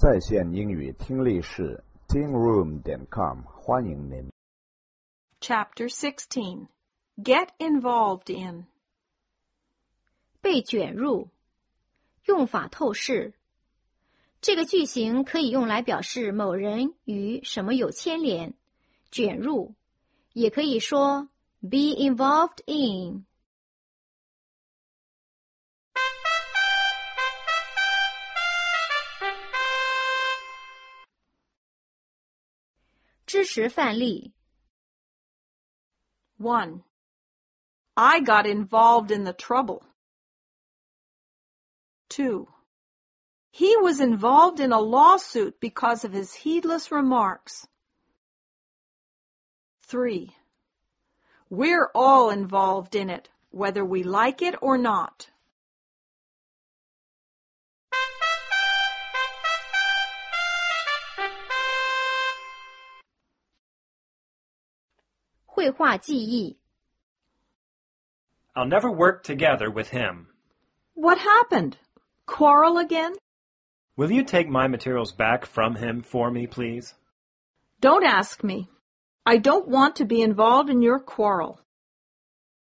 在线英语听力室 tingroom.com 欢迎您。 Chapter 16. Get involved in. 被卷入，用法透视。这个句型可以用来表示某人与什么有牵连，卷入，也可以说 be involved in。支持范例 1. I got involved in the trouble. 2. He was involved in a lawsuit because of his heedless remarks. 3. We're all involved in it, whether we like it or not. 绘画记忆 I'll never work together with him. What happened? Quarrel again? Will you take my materials back from him for me, please? Don't ask me. I don't want to be involved in your quarrel.